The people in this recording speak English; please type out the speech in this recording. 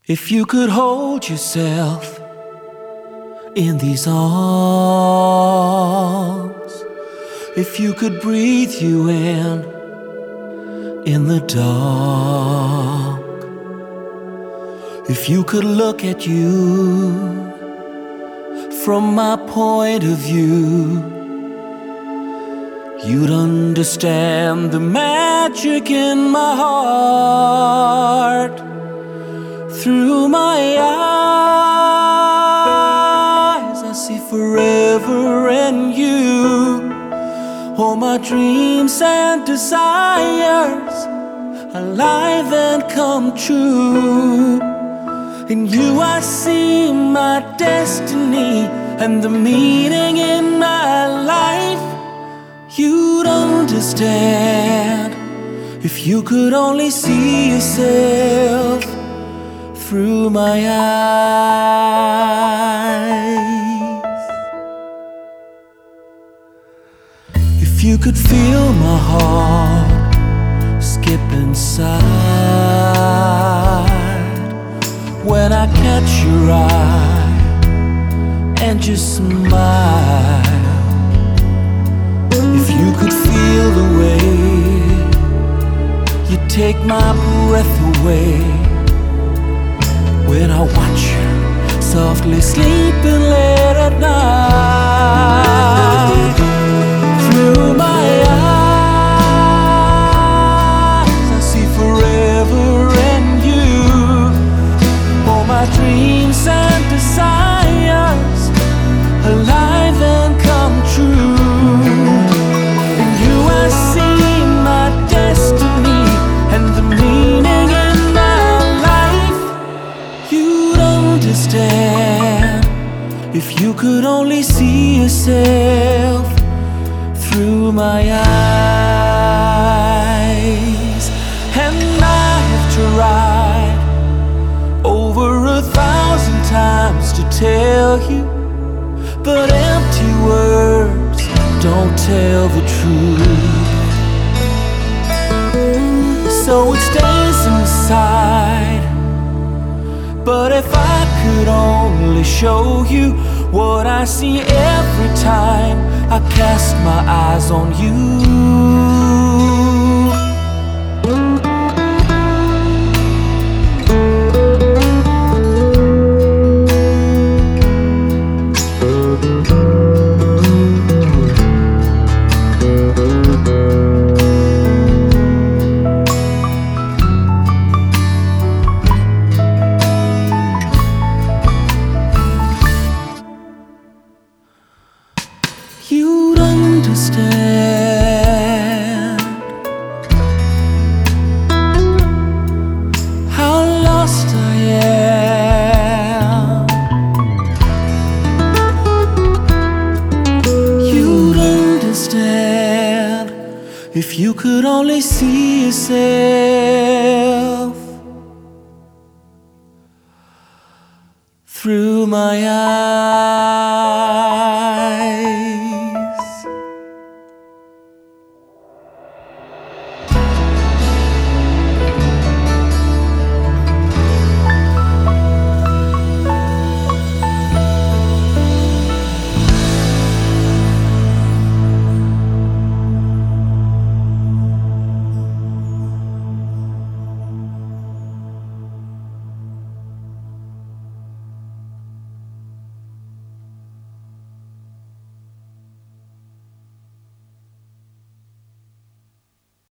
If you could hold yourself in these arms, if you could breathe you in the dark, if you could look at you from my point of view, you'd understand the magic in my heart. Through my eyes, I see forever and you. All my dreams and desires alive and come true. In you I see my destiny and the meaning in my life. You'd understand if you could only see yourself through my eyes. If you could feel my heart skip inside when I catch your eye and just smile. If you could feel the way you take my breath away when I watch you softly sleeping late at night. Through my eyes, I see forever and you. All my dreams and desires alive and come true. In you I see my destiny and the meaning in my life. You'd understand if you could only see yourself through my eyes. And I have tried over 1,000 times to tell you, but empty words don't tell the truth. So it stays inside. But if I could only show you what I see every time I cast my eyes on you. You'd understand how lost I am. You'd understand if you could only see yourself through my eyes.